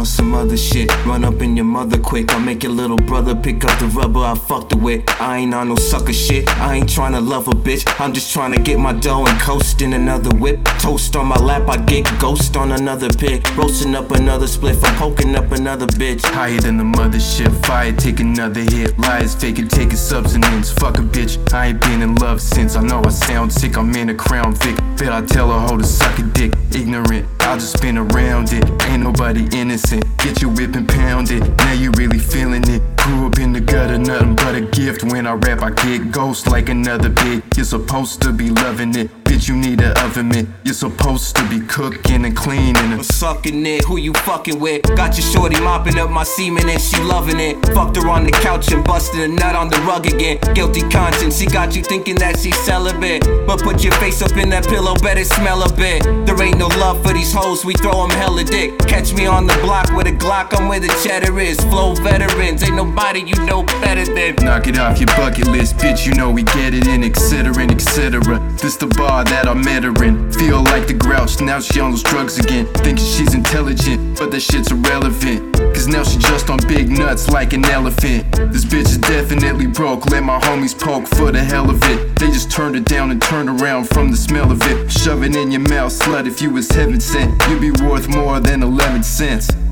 on some other shit. Run up in your mother quick, I'll make your little brother pick up the rubber I fucked her with. I ain't on no sucker shit, I ain't tryna love a bitch. I'm just tryna get my dough and coast in another whip. Toast on my lap, I get ghost on another pig. Roasting up another spliff, I'm poking up another bitch. Higher than the mothership, fire, take another hit. Lies fake it, take a substance, fuck a bitch. I ain't been in love since, I know I sound sick. I'm in a Crown Vic, bet I tell a hoe to suck a dick. Ignorant, I'll just spin around it. Ain't nobody innocent, get your whip and pound it. Now you really feeling it. Grew up in the gutter, nothing but a gift. When I rap I get ghost like another bitch. You're supposed to be loving it, bitch, you need a oven mitt. You're supposed to be cooking and cleaning and sucking it, who you fucking with? Got your shorty mopping up my semen and she loving it. Fucked her on the couch and busted a nut on the rug again. Guilty conscience, she got you thinking that she's celibate. But put your face up in that pillow, better smell a bit. There ain't no love for these hoes, we throw them hella dick. Catch me on the block with a Glock, I'm where the cheddar is. Flow veterans, ain't nobody you know better than. Knock it off your bucket list, bitch, you know we get it in, etc, etc. This the bar that I met her in. Feel like the grouch, now she on those drugs again. Thinking she's intelligent, but that shit's irrelevant. Cause now she just on big nuts like an elephant. This bitch is definitely broke, let my homies poke for the hell of it. They just turned it down and turned around from the smell of it. Shove it in your mouth, slut, if you was heaven sent, you'd be worth more than 11 cents.